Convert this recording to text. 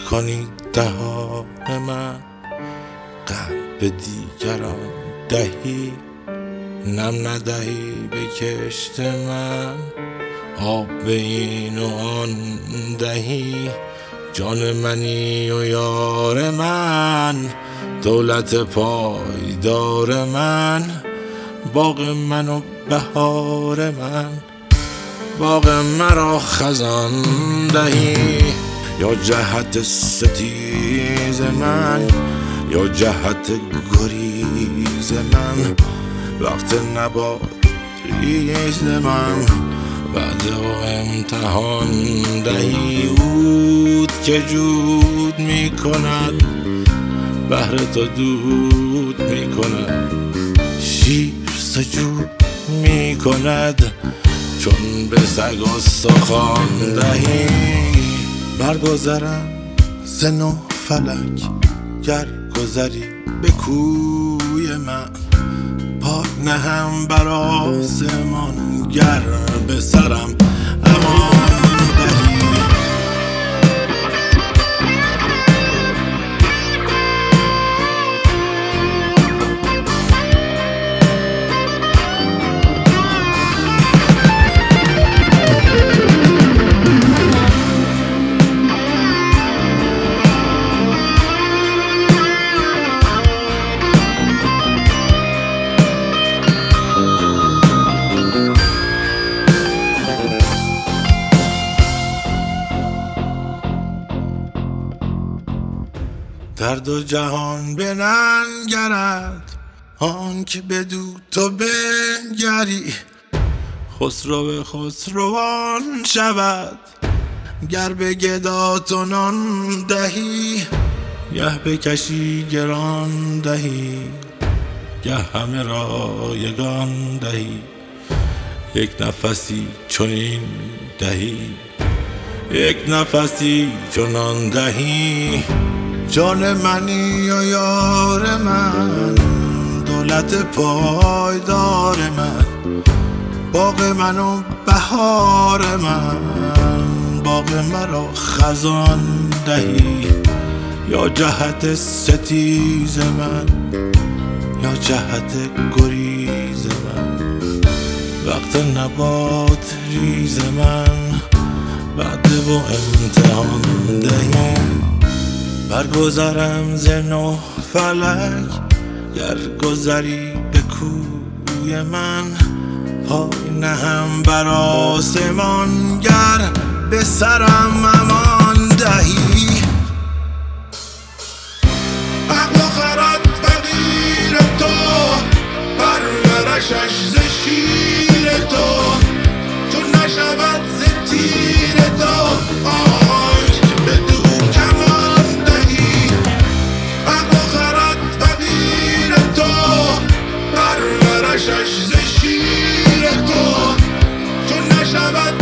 کنی دهان من، غم به دیگران دهی، نم ندهی به کشت من، آب به این و آن دهی، جان منی و یار من، دولت پایدار من، باغ من و بهار من، باغ مرا خزان دهی، یا جهت ستیز من، یا جهت گریز من، وقت نبات ریز من، وعده و امتحان دهی، عود که جود می کند، بهر تو دود می کند، شیر سجود می کند، چون به سگ استخوان دهی، برگذرم ز نه فلک، گر گذری به کوی من، پای نهم بر آسمان، گر به سرم امان دهی. در دو جهان بننگرد آن که بدو تو بنگری، خسرو خسروان شود گر به گدا تو نان دهی، گه بکشی گران دهی، گه همه را یگان دهی، یک نفسی چنین دهی، یک نفسی چنان دهی، جان منی و یار من، دولت پایدار من، باغ من و بهار من، باغ مرا خزان دهی، یا جهت ستیز من، یا جهت گریز من، وقت نبات ریز من، وعده و امتحان دهی، برگذرم ز نه فلک، گر گذری به کوی من، پای نهم بر آسمان، گر به سرم امان دهی. عقل و خرد فقیر تو، پرورشش ز شیر تو، چون نشود ز تیر تو، ز شیر تو، چون نشود